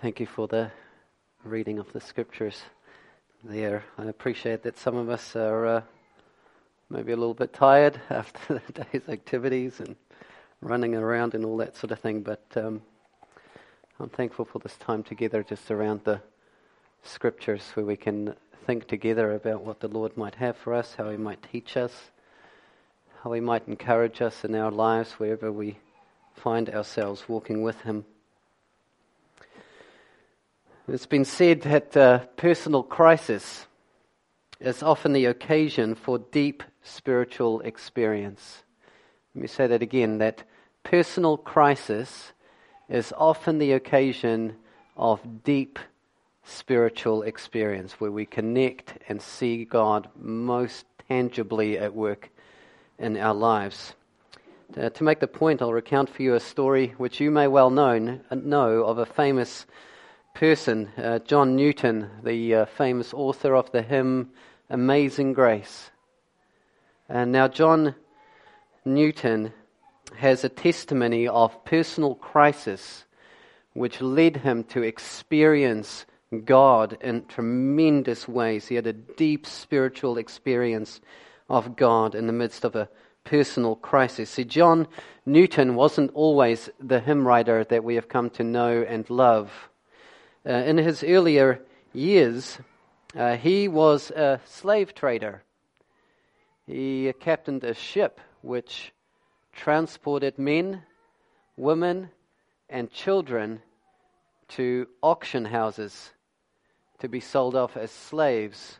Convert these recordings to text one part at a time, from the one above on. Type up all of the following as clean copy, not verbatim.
Thank you for the reading of the scriptures there. I appreciate that some of us are maybe a little bit tired after the day's activities and running around and all that sort of thing, but I'm thankful for this time together just around the scriptures where we can think together about what the Lord might have for us, how He might teach us, how He might encourage us in our lives wherever we find ourselves walking with Him. It's been said that personal crisis is often the occasion for deep spiritual experience. Let me say that again, that personal crisis is often the occasion of deep spiritual experience, where we connect and see God most tangibly at work in our lives. To make the point, I'll recount for you a story which you may well know of a famous person, John Newton, the famous author of the hymn Amazing Grace. And now John Newton has a testimony of personal crisis which led him to experience God in tremendous ways. He had a deep spiritual experience of God in the midst of a personal crisis. See, John Newton wasn't always the hymn writer that we have come to know and love. In his earlier years, he was a slave trader. He captained a ship which transported men, women, and children to auction houses to be sold off as slaves.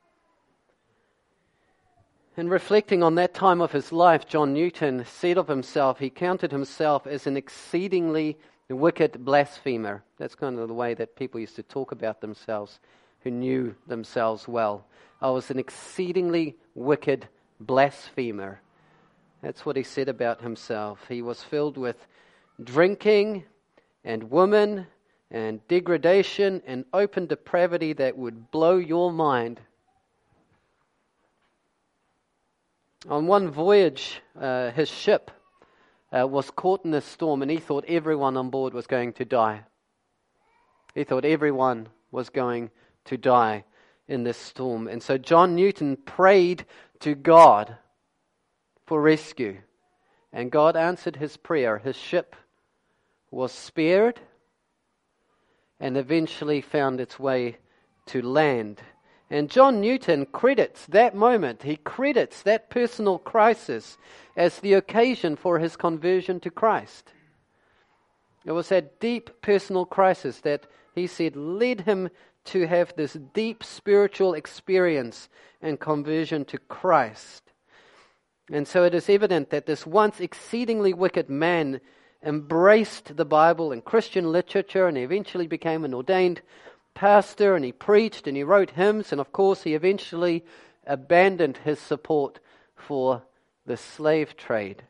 In reflecting on that time of his life, John Newton said of himself, he counted himself as an exceedingly wicked blasphemer. That's kind of the way that people used to talk about themselves who knew themselves well. I was an exceedingly wicked blasphemer. That's what he said about himself. He was filled with drinking and women and degradation and open depravity that would blow your mind. On one voyage, his ship was caught in a storm, and he thought everyone on board was going to die. He thought everyone was going to die in this storm. And so John Newton prayed to God for rescue. And God answered his prayer. His ship was spared and eventually found its way to land. And John Newton credits that moment, he credits that personal crisis as the occasion for his conversion to Christ. It was that deep personal crisis that he said led him to have this deep spiritual experience and conversion to Christ. And so it is evident that this once exceedingly wicked man embraced the Bible and Christian literature, and he eventually became an ordained pastor, and he preached and he wrote hymns, and of course he eventually abandoned his support for the slave trade.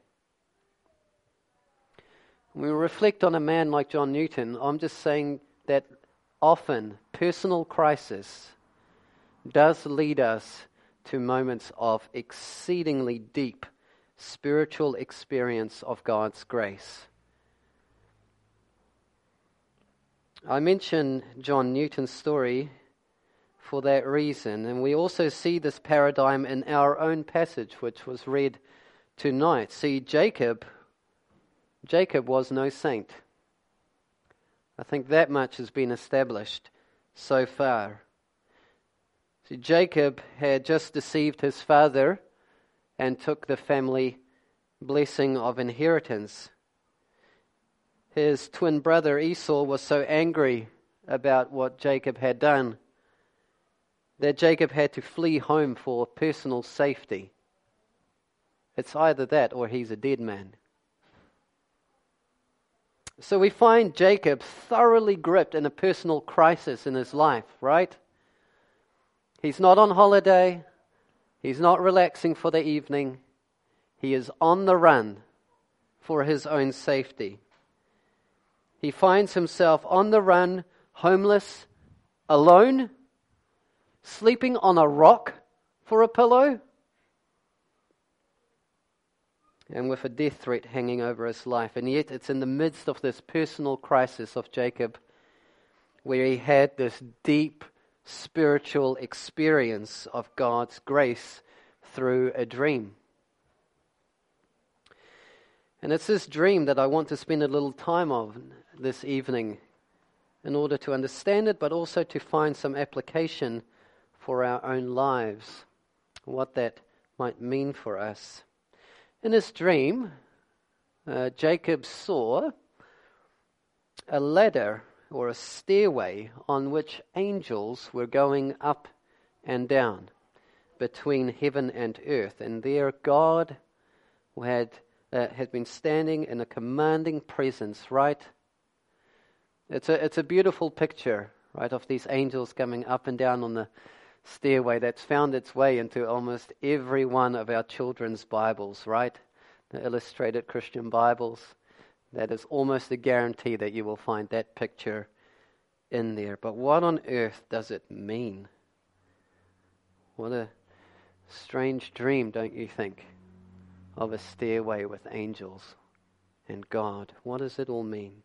When we reflect on a man like John Newton, I'm just saying that often personal crisis does lead us to moments of exceedingly deep spiritual experience of God's grace. I mention John Newton's story for that reason, and we also see this paradigm in our own passage, which was read tonight. See, Jacob was no saint. I think that much has been established so far. See, Jacob had just deceived his father and took the family blessing of inheritance. His twin brother Esau was so angry about what Jacob had done that Jacob had to flee home for personal safety. It's either that or he's a dead man. So we find Jacob thoroughly gripped in a personal crisis in his life, right? He's not on holiday. He's not relaxing for the evening. He is on the run for his own safety. He finds himself on the run, homeless, alone, sleeping on a rock for a pillow, and with a death threat hanging over his life. And yet it's in the midst of this personal crisis of Jacob where he had this deep spiritual experience of God's grace through a dream. And it's this dream that I want to spend a little time on this evening in order to understand it, but also to find some application for our own lives, what that might mean for us. In his dream, Jacob saw a ladder or a stairway on which angels were going up and down between heaven and earth. And there God had been standing in a commanding presence, right? It's a beautiful picture, right, of these angels coming up and down on the stairway that's found its way into almost every one of our children's Bibles, right? The illustrated Christian Bibles. That is almost a guarantee that you will find that picture in there. But what on earth does it mean? What a strange dream, don't you think? Of a stairway with angels and God. What does it all mean?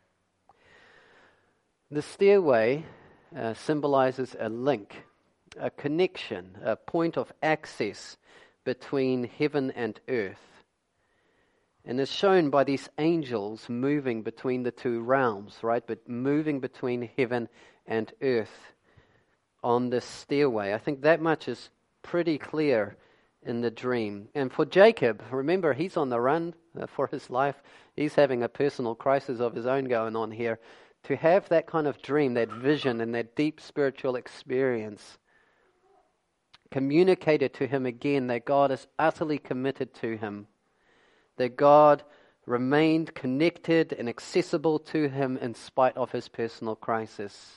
The stairway symbolizes a link, a connection, a point of access between heaven and earth. And is shown by these angels moving between the two realms, right? But moving between heaven and earth on this stairway. I think that much is pretty clear in the dream. And for Jacob, remember, he's on the run for his life. He's having a personal crisis of his own going on here. To have that kind of dream, that vision, and that deep spiritual experience communicated to him again that God is utterly committed to him, that God remained connected and accessible to him in spite of his personal crisis.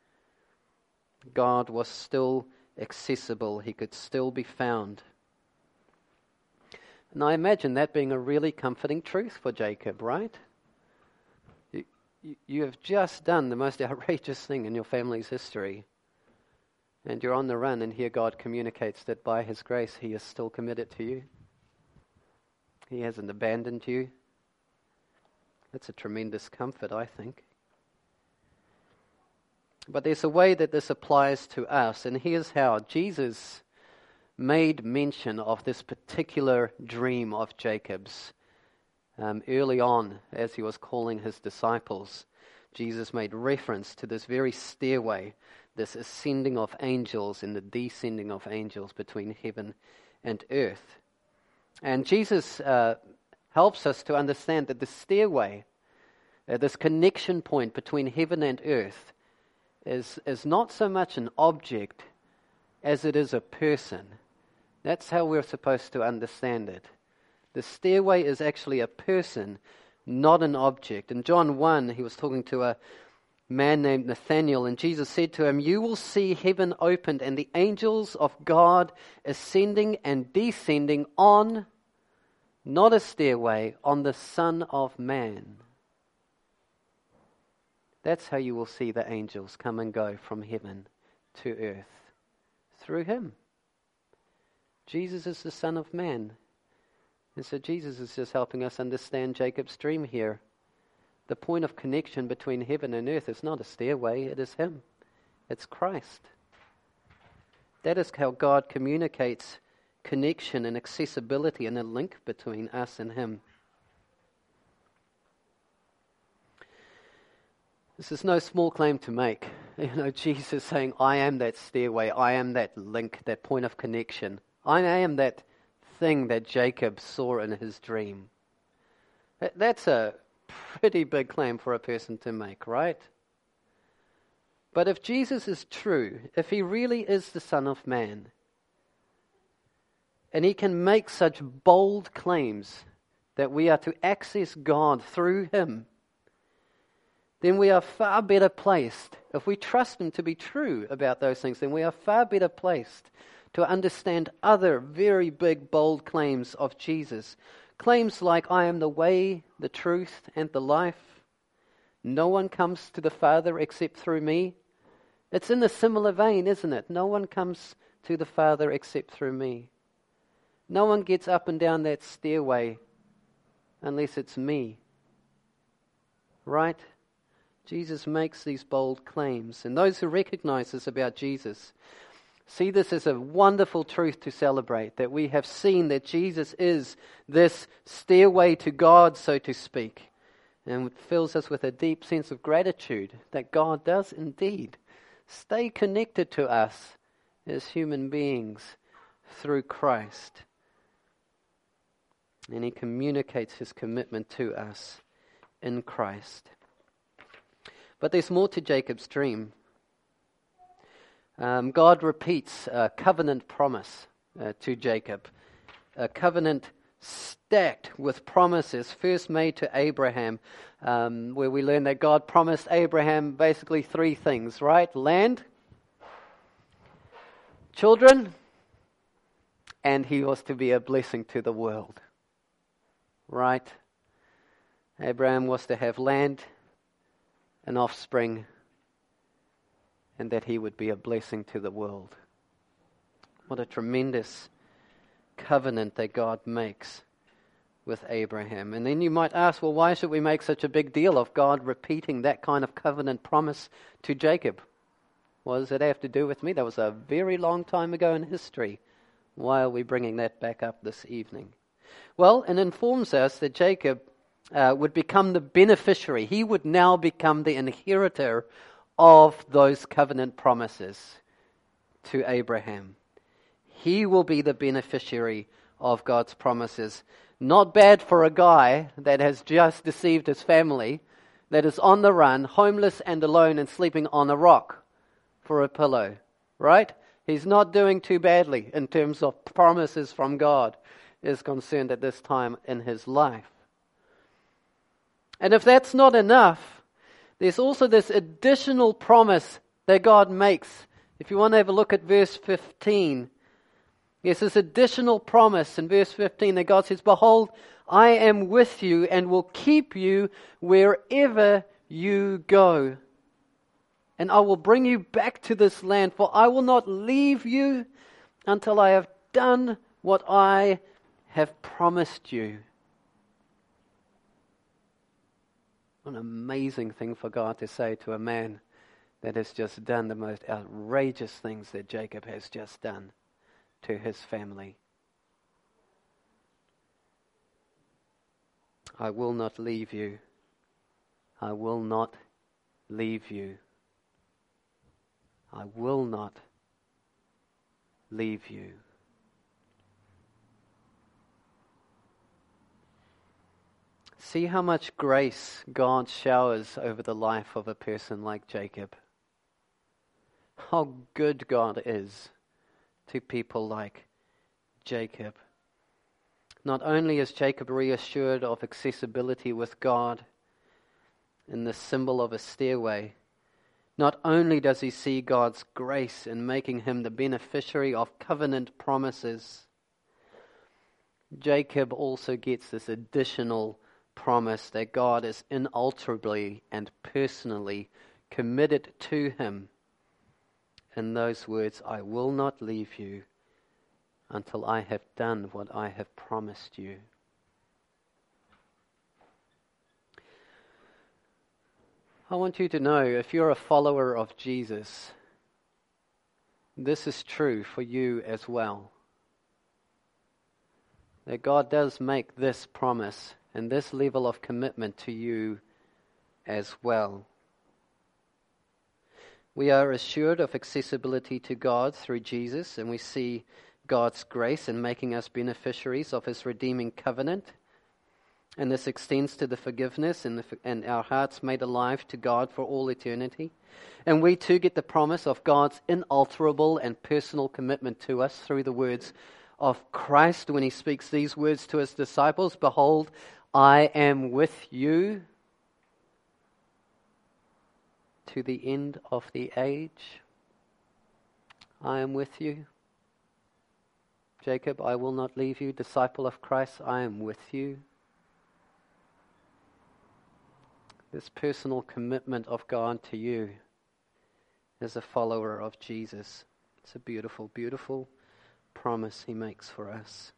God was still accessible. He could still be found. And I imagine that being a really comforting truth for Jacob, right? You have just done the most outrageous thing in your family's history. And you're on the run, and here God communicates that by His grace He is still committed to you. He hasn't abandoned you. That's a tremendous comfort, I think. But there's a way that this applies to us, and here's how. Jesus made mention of this particular dream of Jacob's. Early on, as He was calling His disciples, Jesus made reference to this very stairway, this ascending of angels and the descending of angels between heaven and earth. And Jesus helps us to understand that the stairway, this connection point between heaven and earth, is not so much an object as it is a person. That's how we're supposed to understand it. The stairway is actually a person, not an object. In John 1, He was talking to a man named Nathanael, and Jesus said to him, "You will see heaven opened and the angels of God ascending and descending on," not a stairway, "on the Son of Man." That's how you will see the angels come and go from heaven to earth, through Him. Jesus is the Son of Man. And so Jesus is just helping us understand Jacob's dream here. The point of connection between heaven and earth is not a stairway, it is Him. It's Christ. That is how God communicates connection and accessibility and a link between us and Him. This is no small claim to make. Jesus saying, "I am that stairway, I am that link, that point of connection. I am that thing that Jacob saw in his dream." That's a pretty big claim for a person to make, right? But if Jesus is true, if He really is the Son of Man, and He can make such bold claims that we are to access God through Him, then we are far better placed. If we trust Him to be true about those things, then we are far better placed to understand other very big, bold claims of Jesus. Claims like, "I am the way, the truth, and the life. No one comes to the Father except through me." It's in a similar vein, isn't it? No one comes to the Father except through me. No one gets up and down that stairway unless it's me. Right? Jesus makes these bold claims. And those who recognize this about Jesus see this as a wonderful truth to celebrate, that we have seen that Jesus is this stairway to God, so to speak. And it fills us with a deep sense of gratitude that God does indeed stay connected to us as human beings through Christ. And He communicates His commitment to us in Christ. But there's more to Jacob's dream. God repeats a covenant promise to Jacob. A covenant stacked with promises first made to Abraham, where we learn that God promised Abraham basically three things, right? Land, children, and he was to be a blessing to the world. Right? Abraham was to have land, an offspring, and that he would be a blessing to the world. What a tremendous covenant that God makes with Abraham. And then you might ask, well, why should we make such a big deal of God repeating that kind of covenant promise to Jacob? What does it have to do with me? That was a very long time ago in history. Why are we bringing that back up this evening? Well, it informs us that Jacob would become the beneficiary. He would now become the inheritor of those covenant promises to Abraham. He will be the beneficiary of God's promises. Not bad for a guy that has just deceived his family, that is on the run, homeless and alone and sleeping on a rock for a pillow, right? He's not doing too badly in terms of promises from God is concerned at this time in his life. And if that's not enough, there's also this additional promise that God makes. If you want to have a look at verse 15, there's this additional promise in verse 15 that God says, "Behold, I am with you and will keep you wherever you go. And I will bring you back to this land, for I will not leave you until I have done what I have promised you." What an amazing thing for God to say to a man that has just done the most outrageous things that Jacob has just done to his family. I will not leave you. I will not leave you. I will not leave you. See how much grace God showers over the life of a person like Jacob. How good God is to people like Jacob. Not only is Jacob reassured of accessibility with God in the symbol of a stairway, not only does he see God's grace in making him the beneficiary of covenant promises, Jacob also gets this additional promise that God is inalterably and personally committed to him. In those words, "I will not leave you until I have done what I have promised you." I want you to know, if you're a follower of Jesus, this is true for you as well. That God does make this promise and this level of commitment to you as well. We are assured of accessibility to God through Jesus, and we see God's grace in making us beneficiaries of His redeeming covenant. And this extends to the forgiveness and our hearts made alive to God for all eternity. And we too get the promise of God's inalterable and personal commitment to us through the words of Christ when He speaks these words to His disciples, "Behold, I am with you to the end of the age." I am with you. Jacob, I will not leave you. Disciple of Christ, I am with you. This personal commitment of God to you as a follower of Jesus. It's a beautiful, beautiful promise He makes for us.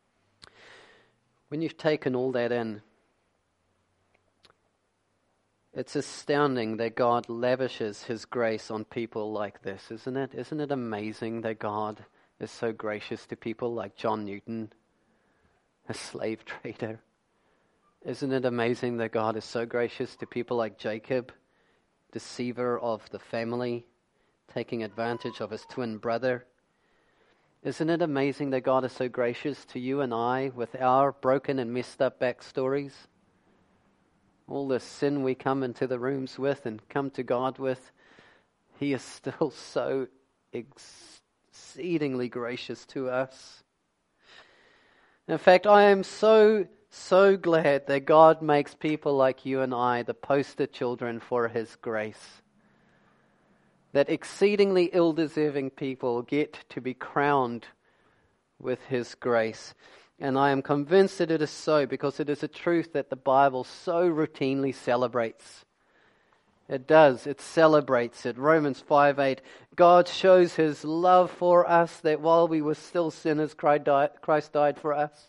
When you've taken all that in, It's astounding that God lavishes His grace on people like this, isn't it? Isn't it amazing that God is so gracious to people like John Newton, a slave trader? Isn't it amazing that God is so gracious to people like Jacob, deceiver of the family, taking advantage of his twin brother? Isn't it amazing that God is so gracious to you and I with our broken and messed up backstories? All the sin we come into the rooms with and come to God with, He is still so exceedingly gracious to us. In fact, I am so glad that God makes people like you and I the poster children for His grace. That exceedingly ill-deserving people get to be crowned with His grace. And I am convinced that it is so because it is a truth that the Bible so routinely celebrates. It does. It celebrates it. Romans 5:8. God shows His love for us that while we were still sinners, Christ died for us.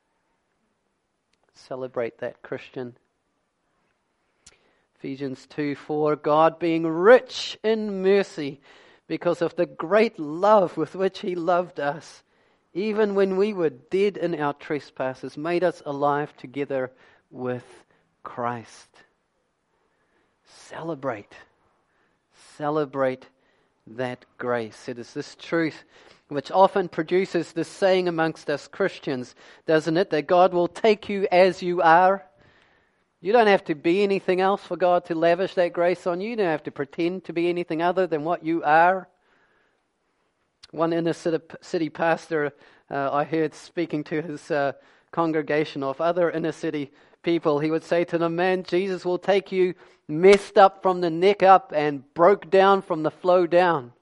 Celebrate that, Christian. Ephesians 2:4. God being rich in mercy because of the great love with which He loved us, even when we were dead in our trespasses, made us alive together with Christ. Celebrate that grace. It is this truth which often produces this saying amongst us Christians, doesn't it? That God will take you as you are. You don't have to be anything else for God to lavish that grace on you. You don't have to pretend to be anything other than what you are. One inner city pastor I heard speaking to his congregation of other inner city people, he would say to them, man, Jesus will take you messed up from the neck up and broke down from the flow down.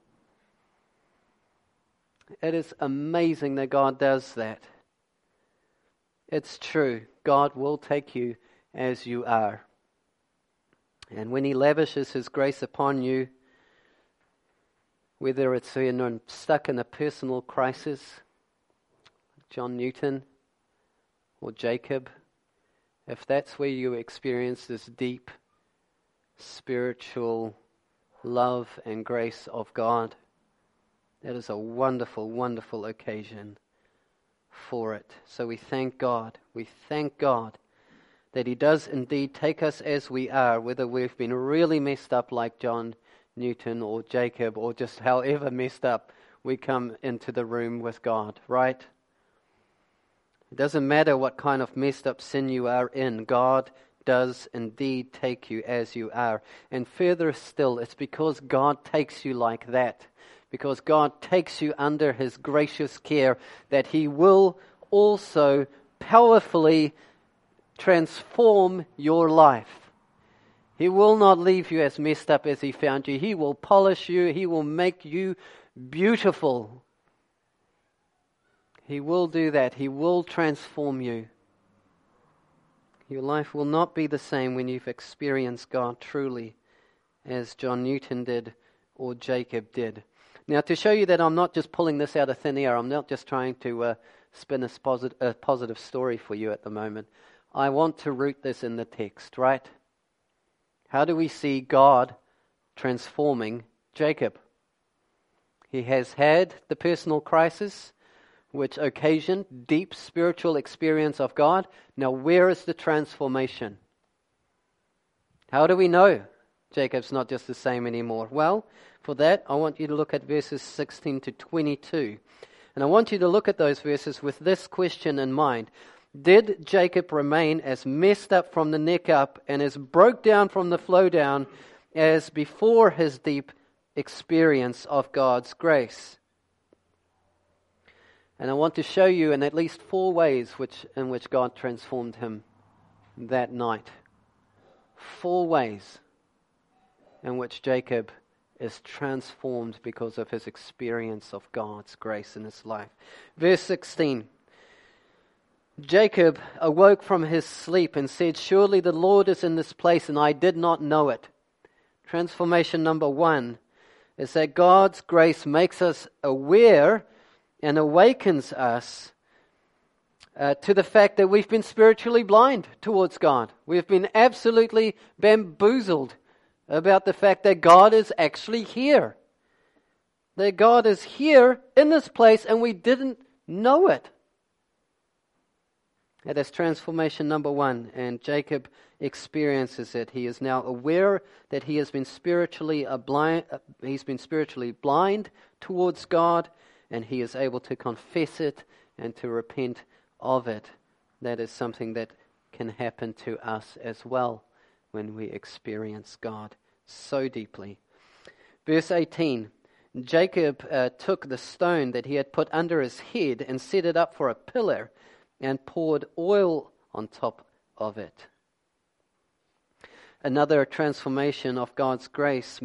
It is amazing that God does that. It's true. God will take you as you are. And when He lavishes His grace upon you, whether it's stuck in a personal crisis, John Newton or Jacob, if that's where you experience this deep spiritual love and grace of God, that is a wonderful, wonderful occasion for it. So we thank God. We thank God that He does indeed take us as we are, whether we've been really messed up like John Newton or Jacob, or just however messed up we come into the room with God, right? It doesn't matter what kind of messed up sin you are in. God does indeed take you as you are. And further still, it's because God takes you like that, because God takes you under His gracious care, that He will also powerfully transform your life. He will not leave you as messed up as He found you. He will polish you. He will make you beautiful. He will do that. He will transform you. Your life will not be the same when you've experienced God truly, as John Newton did or Jacob did. Now, to show you that I'm not just pulling this out of thin air, I'm not just trying to spin a positive story for you at the moment. I want to root this in the text, right? How do we see God transforming Jacob? He has had the personal crisis, which occasioned deep spiritual experience of God. Now, where is the transformation? How do we know Jacob's not just the same anymore? Well, for that, I want you to look at verses 16 to 22. And I want you to look at those verses with this question in mind. Did Jacob remain as messed up from the neck up and as broke down from the flow down as before his deep experience of God's grace? And I want to show you in at least 4 ways in which God transformed him that night. 4 ways in which Jacob is transformed because of his experience of God's grace in his life. Verse 16. Jacob awoke from his sleep and said, surely the Lord is in this place and I did not know it. Transformation number 1 is that God's grace makes us aware and awakens us to the fact that we've been spiritually blind towards God. We've been absolutely bamboozled about the fact that God is actually here. That God is here in this place and we didn't know it. That is transformation number 1, and Jacob experiences it. He is now aware that he has been spiritually blind towards God, and he is able to confess it and to repent of it. That is something that can happen to us as well when we experience God so deeply. Verse 18, Jacob took the stone that he had put under his head and set it up for a pillar and poured oil on top of it. Another transformation of God's grace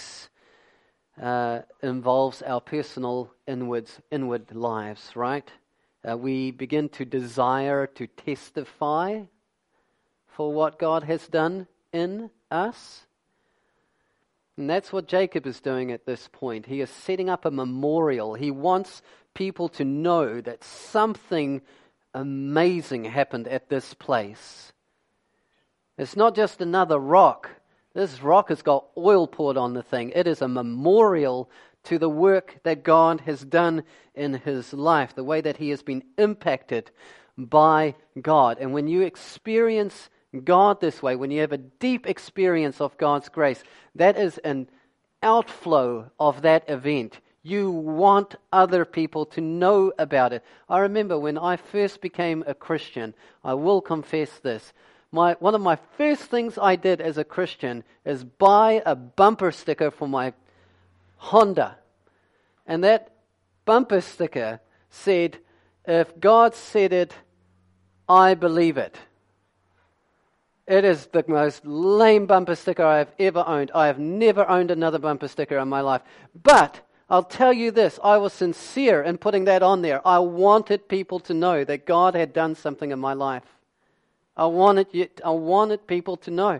involves our personal inward lives, right? We begin to desire to testify for what God has done in us. And that's what Jacob is doing at this point. He is setting up a memorial. He wants people to know that something amazing happened at this place. It's not just another rock. This rock has got oil poured on the thing. It is a memorial to the work that God has done in his life, the way that he has been impacted by God. And when you experience God this way, when you have a deep experience of God's grace, that is an outflow of that event. You want other people to know about it. I remember when I first became a Christian, I will confess this. One of my first things I did as a Christian is buy a bumper sticker for my Honda. And that bumper sticker said, "If God said it, I believe it." It is the most lame bumper sticker I have ever owned. I have never owned another bumper sticker in my life. But I'll tell you this, I was sincere in putting that on there. I wanted people to know that God had done something in my life. I wanted people to know.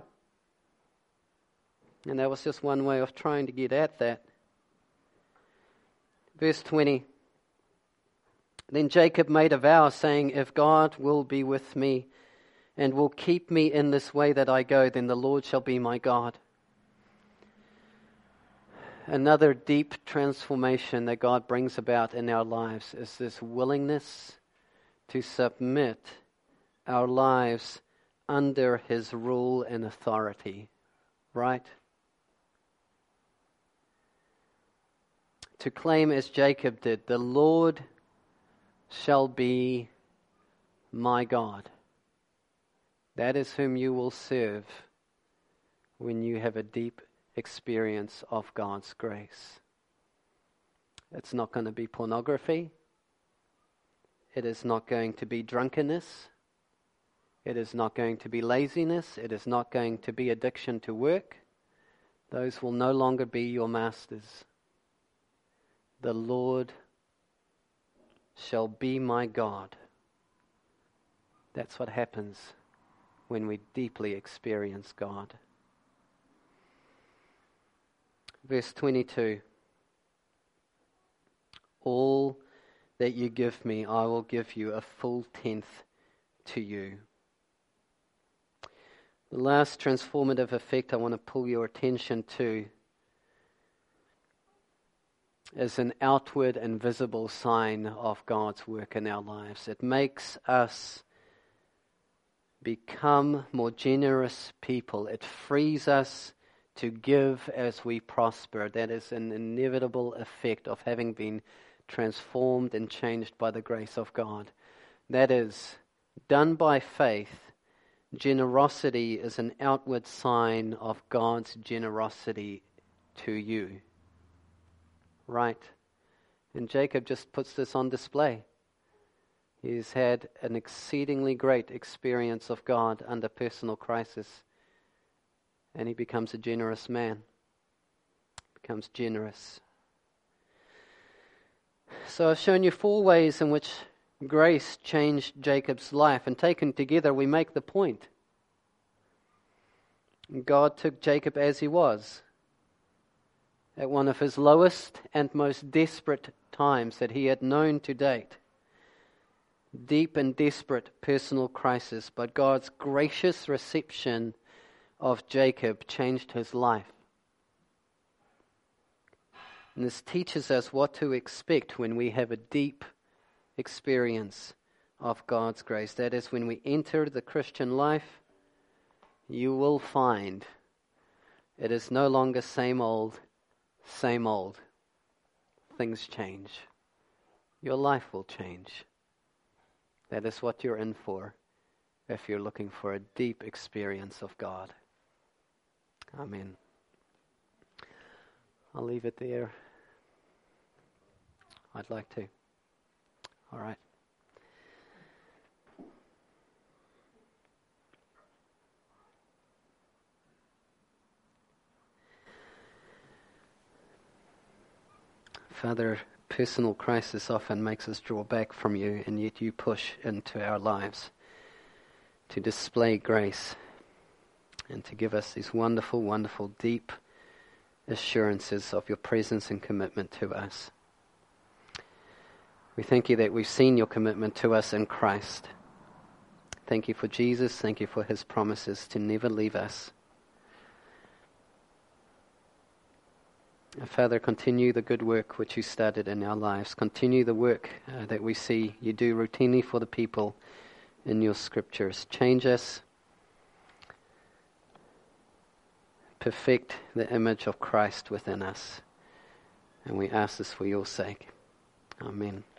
And that was just one way of trying to get at that. Verse 20. Then Jacob made a vow, saying, "If God will be with me and will keep me in this way that I go, then the Lord shall be my God." Another deep transformation that God brings about in our lives is this willingness to submit our lives under his rule and authority, right? To claim as Jacob did, "The Lord shall be my God." That is whom you will serve when you have a deep experience of God's grace. It's not going to be pornography. It is not going to be drunkenness. It is not going to be laziness. It is not going to be addiction to work. Those will no longer be your masters. The Lord shall be my God. That's what happens when we deeply experience God. Verse 22. All that you give me, I will give you a full tenth to you. The last transformative effect I want to pull your attention to is an outward and visible sign of God's work in our lives. It makes us become more generous people. It frees us to give as we prosper. That is an inevitable effect of having been transformed and changed by the grace of God. That is done by faith. Generosity is an outward sign of God's generosity to you. Right? And Jacob just puts this on display. He's had an exceedingly great experience of God under personal crisis. And he becomes a generous man. Becomes generous. So I've shown you 4 ways in which grace changed Jacob's life. And taken together, we make the point. God took Jacob as he was, at one of his lowest and most desperate times that he had known to date. deep and desperate personal crisis, but God's gracious reception of Jacob changed his life. And this teaches us what to expect when we have a deep experience of God's grace. That is, when we enter the Christian life, you will find it is no longer same old, same old. Things change. Your life will change. That is what you're in for if you're looking for a deep experience of God. Amen. I'll leave it there. I'd like to. All right. Father, personal crisis often makes us draw back from you, and yet you push into our lives to display grace and to give us these wonderful, wonderful, deep assurances of your presence and commitment to us. We thank you that we've seen your commitment to us in Christ. Thank you for Jesus. Thank you for his promises to never leave us. Father, continue the good work which you started in our lives. Continue the work that we see you do routinely for the people in your scriptures. Change us. Perfect the image of Christ within us. And we ask this for your sake. Amen.